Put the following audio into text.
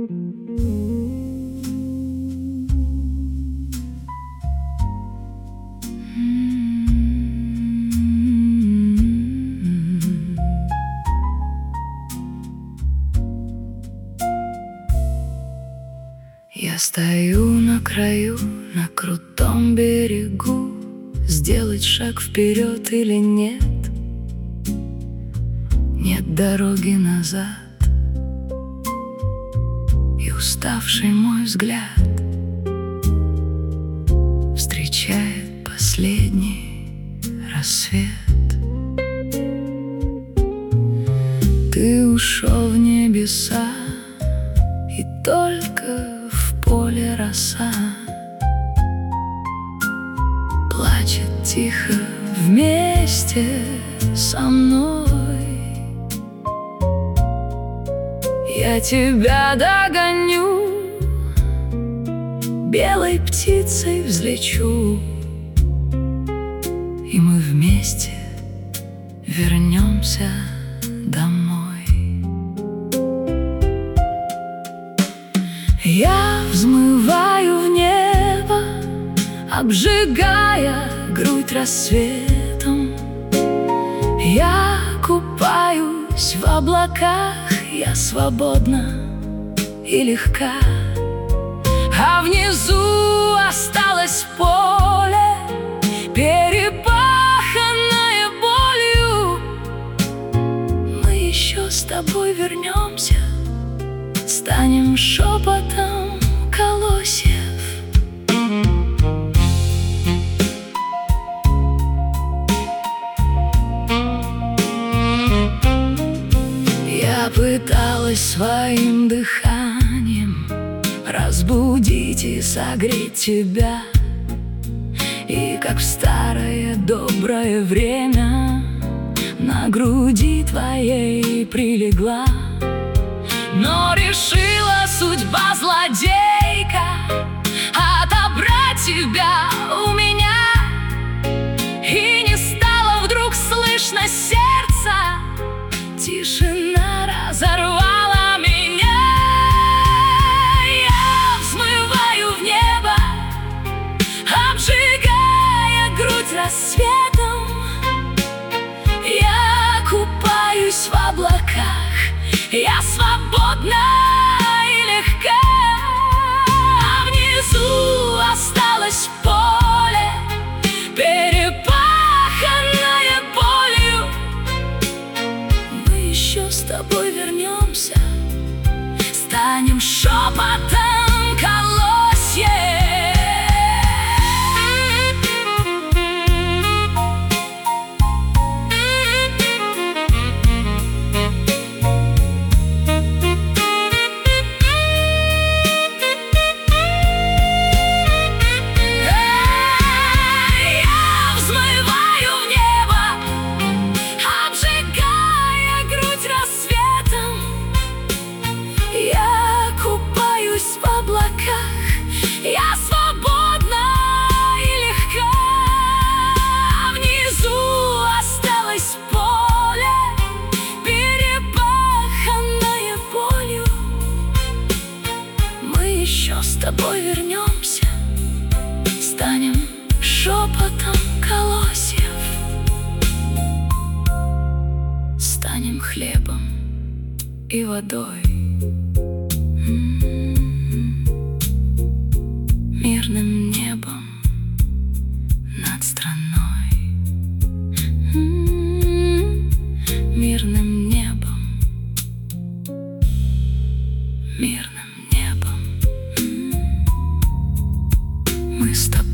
Я стою на краю, на крутом берегу. Сделать шаг вперед или нет? Нет дороги назад. И уставший мой взгляд встречает последний рассвет. Ты ушел в небеса, и только в поле роса плачет тихо вместе со мной. Я тебя догоню, белой птицей взлечу, и мы вместе вернемся домой. Я взмываю в небо, обжигая грудь рассветом. Я купаюсь в облаках, я свободна и легка. А внизу осталось поле, перепаханное болью. Мы еще с тобой вернемся, станем шепотом колосьев. Я пыталась своим дыханием разбудить и согреть тебя, и как в старое доброе время на груди твоей прилегла. Но решила судьба злодейка отобрать тебя у меня, и не стало вдруг слышно сердца, тишина разорвала меня. Я взмываю в небо, обжигая грудь рассветом. Я купаюсь в облаках, я свободна и легка. А внизу осталось поле, перепаханное болью. Мы еще с тобой вернемся, станем шепотом колосьев. Я свободна и легка. Внизу осталось поле, перепаханное болью. Мы еще с тобой вернемся, станем шепотом колосьев, станем хлебом и водой, мирным небом над страной, мирным небом, мирным небом. Мы с тобой.